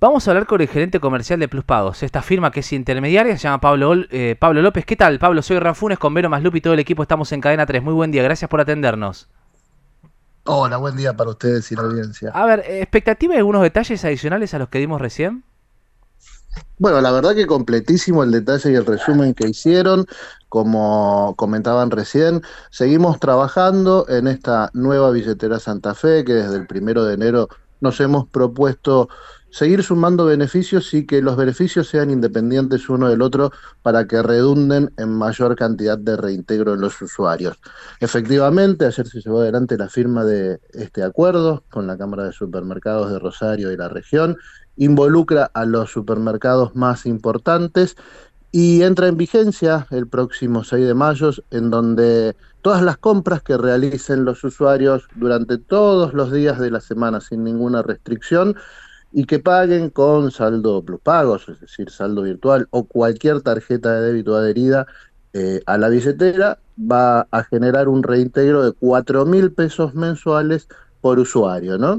Vamos a hablar con el gerente comercial de Plus Pagos. Esta firma que es intermediaria se llama Pablo López. ¿Qué tal, Pablo? Soy Rafunes con Vero Maslup y todo el equipo. Estamos en Cadena 3. Muy buen día. Gracias por atendernos. Hola, buen día para ustedes y la audiencia. A ver, ¿expectativa de algunos detalles adicionales a los que dimos recién? Bueno, la verdad que completísimo el detalle y el resumen que hicieron. Como comentaban recién, seguimos trabajando en esta nueva billetera Santa Fe, que desde el 1 de enero nos hemos propuesto seguir sumando beneficios y que los beneficios sean independientes uno del otro para que redunden en mayor cantidad de reintegro en los usuarios. Efectivamente, ayer se llevó adelante la firma de este acuerdo con la Cámara de Supermercados de Rosario y la región. Involucra a los supermercados más importantes y entra en vigencia el próximo 6 de mayo, en donde todas las compras que realicen los usuarios durante todos los días de la semana sin ninguna restricción y que paguen con saldo plus pagos, es decir, saldo virtual o cualquier tarjeta de débito adherida a la billetera, va a generar un reintegro de 4.000 pesos mensuales por usuario, ¿no?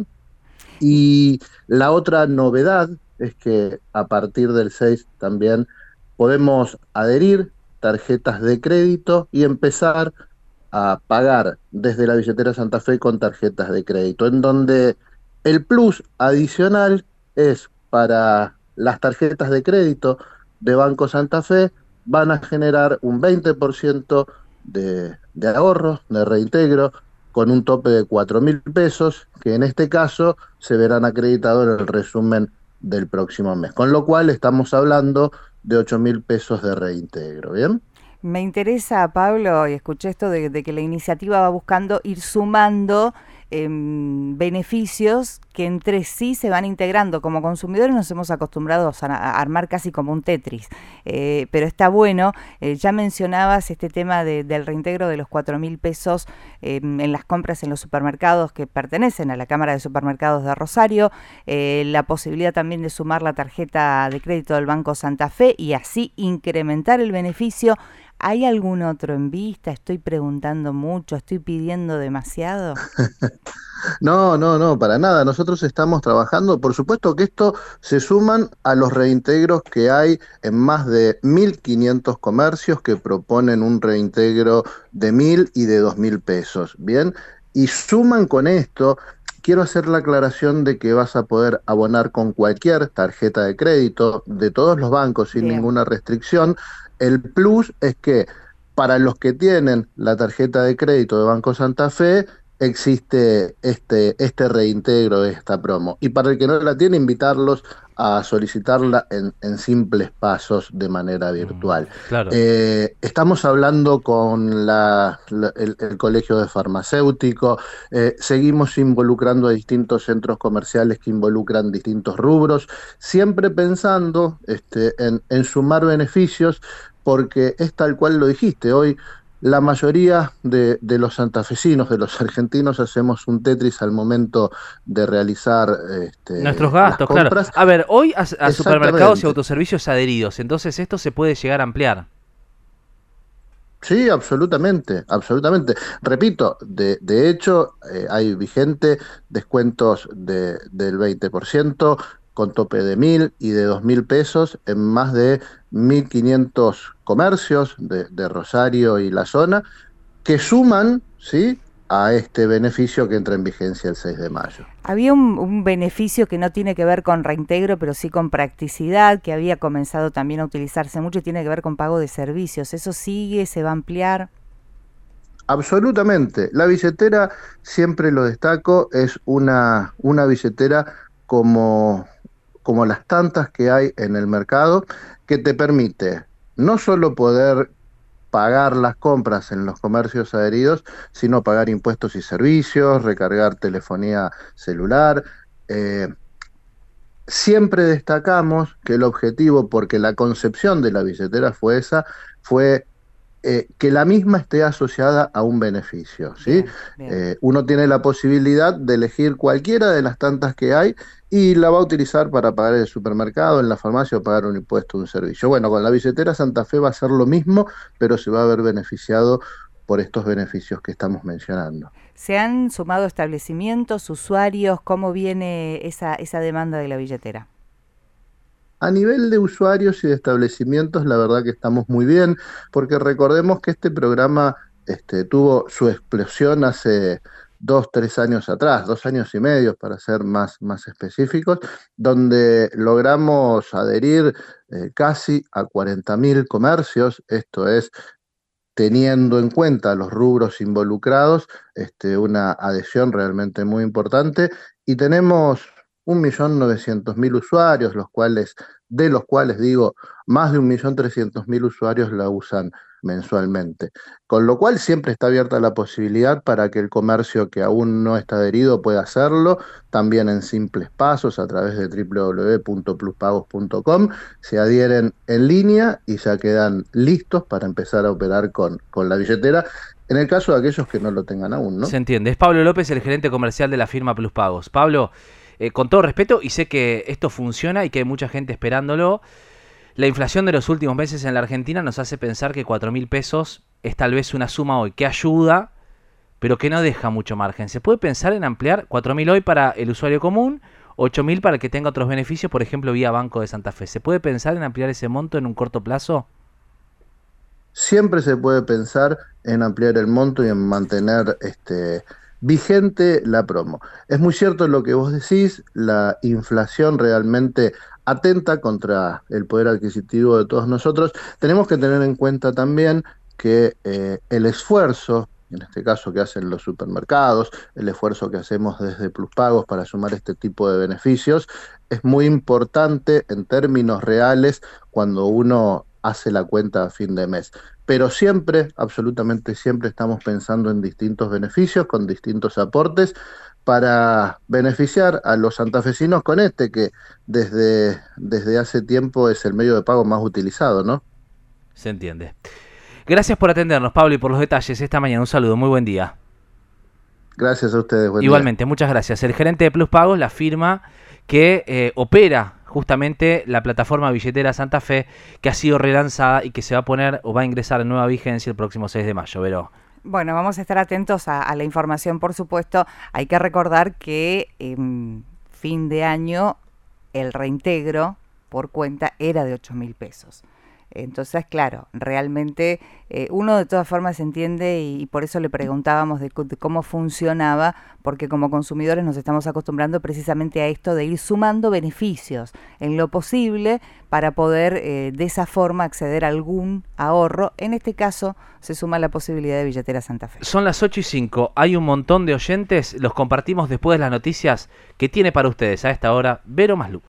Y la otra novedad es que a partir del 6 también podemos adherir tarjetas de crédito y empezar a pagar desde la billetera Santa Fe con tarjetas de crédito, en donde el plus adicional es para las tarjetas de crédito de Banco Santa Fe, van a generar un 20% de ahorro, de reintegro, con un tope de 4.000 pesos, que en este caso se verán acreditados en el resumen del próximo mes. Con lo cual estamos hablando de 8.000 pesos de reintegro, ¿bien? Me interesa, Pablo, y escuché esto de que la iniciativa va buscando ir sumando beneficios que entre sí se van integrando. Como consumidores nos hemos acostumbrado a armar casi como un Tetris, pero está bueno. Ya mencionabas este tema del reintegro de los 4.000 pesos en las compras en los supermercados que pertenecen a la Cámara de Supermercados de Rosario, la posibilidad también de sumar la tarjeta de crédito del Banco Santa Fe y así incrementar el beneficio. ¿Hay algún otro en vista? Estoy preguntando mucho, estoy pidiendo demasiado. No, no, no, para nada. Nosotros estamos trabajando. Por supuesto que esto se suman a los reintegros que hay en más de 1.500 comercios que proponen un reintegro de 1.000 y de 2.000 pesos. Bien, y suman con esto. Quiero hacer la aclaración de que vas a poder abonar con cualquier tarjeta de crédito de todos los bancos sin Bien. ninguna restricción. El plus es que para los que tienen la tarjeta de crédito de Banco Santa Fe, existe este reintegro de esta promo. Y para el que no la tiene, invitarlos a solicitarla en simples pasos de manera virtual. Claro. Estamos hablando con el Colegio de Farmacéutico, seguimos involucrando a distintos centros comerciales que involucran distintos rubros, siempre pensando en sumar beneficios, porque es tal cual lo dijiste, hoy la mayoría de los santafesinos, de los argentinos, hacemos un Tetris al momento de realizar Nuestros las gastos, claro. compras. A ver, hoy a supermercados y Exactamente. autoservicios adheridos, entonces esto se puede llegar a ampliar. Sí, absolutamente, absolutamente. Repito, de hecho, hay vigente descuentos del 20% con tope de 1.000 y de 2.000 pesos en más de 1.500 comercios de Rosario y la zona, que suman, ¿sí?, a este beneficio que entra en vigencia el 6 de mayo. Había un beneficio que no tiene que ver con reintegro, pero sí con practicidad, que había comenzado también a utilizarse mucho y tiene que ver con pago de servicios. ¿Eso sigue? ¿Se va a ampliar? Absolutamente. La billetera, siempre lo destaco, es una billetera como, como las tantas que hay en el mercado, que te permite no solo poder pagar las compras en los comercios adheridos, sino pagar impuestos y servicios, recargar telefonía celular. eh, Siempre destacamos que el objetivo, porque la concepción de la billetera fue esa, fue que la misma esté asociada a un beneficio, ¿sí? Bien, bien. Uno tiene la posibilidad de elegir cualquiera de las tantas que hay y la va a utilizar para pagar el supermercado, en la farmacia o pagar un impuesto o un servicio. Bueno, con la billetera Santa Fe va a ser lo mismo, pero se va a ver beneficiado por estos beneficios que estamos mencionando. ¿Se han sumado establecimientos, usuarios? ¿Cómo viene esa demanda de la billetera? A nivel de usuarios y de establecimientos, la verdad que estamos muy bien, porque recordemos que este programa tuvo su explosión hace 2, 3 años atrás, 2 años y medio para ser más específicos, donde logramos adherir casi a 40.000 comercios, esto es teniendo en cuenta los rubros involucrados, una adhesión realmente muy importante y tenemos 1.900.000 usuarios, de los cuales digo, más de 1.300.000 usuarios la usan mensualmente. Con lo cual siempre está abierta la posibilidad para que el comercio que aún no está adherido pueda hacerlo, también en simples pasos a través de www.pluspagos.com, se adhieren en línea y ya quedan listos para empezar a operar con la billetera, en el caso de aquellos que no lo tengan aún, ¿no? Se entiende. Es Pablo López, el gerente comercial de la firma Pluspagos. Pablo, con todo respeto, y sé que esto funciona y que hay mucha gente esperándolo, la inflación de los últimos meses en la Argentina nos hace pensar que 4.000 pesos es tal vez una suma hoy que ayuda, pero que no deja mucho margen. ¿Se puede pensar en ampliar 4.000 hoy para el usuario común, 8.000 para el que tenga otros beneficios, por ejemplo, vía Banco de Santa Fe? ¿Se puede pensar en ampliar ese monto en un corto plazo? Siempre se puede pensar en ampliar el monto y en mantener vigente la promo. Es muy cierto lo que vos decís, la inflación realmente atenta contra el poder adquisitivo de todos nosotros. Tenemos que tener en cuenta también que el esfuerzo, en este caso que hacen los supermercados, el esfuerzo que hacemos desde Pluspagos para sumar este tipo de beneficios, es muy importante en términos reales cuando uno hace la cuenta a fin de mes. Pero siempre, absolutamente siempre, estamos pensando en distintos beneficios, con distintos aportes, para beneficiar a los santafesinos con que desde hace tiempo es el medio de pago más utilizado, ¿no? Se entiende. Gracias por atendernos, Pablo, y por los detalles esta mañana. Un saludo, muy buen día. Gracias a ustedes, buen Igualmente, día. muchas gracias. El gerente de Pluspagos, la firma que opera justamente la plataforma billetera Santa Fe, que ha sido relanzada y que se va a poner o va a ingresar en nueva vigencia el próximo 6 de mayo. Vero. Bueno, vamos a estar atentos a la información, por supuesto. Hay que recordar que en fin de año el reintegro por cuenta era de 8.000 pesos. Entonces, claro, realmente uno de todas formas entiende y por eso le preguntábamos de cómo funcionaba, porque como consumidores nos estamos acostumbrando precisamente a esto de ir sumando beneficios en lo posible para poder de esa forma acceder a algún ahorro. En este caso se suma la posibilidad de billetera Santa Fe. Son las 8:05, hay un montón de oyentes, los compartimos después de las noticias que tiene para ustedes a esta hora Vero Maslup.